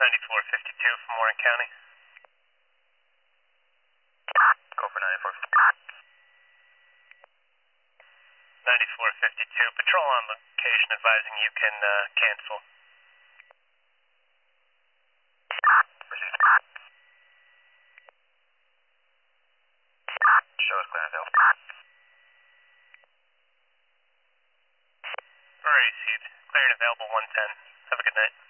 9452 from Warren County. Go for 94. 9452, patrol on location advising you can cancel. Received. Show us Clarendale. Received. Clear and available 110. Have a good night.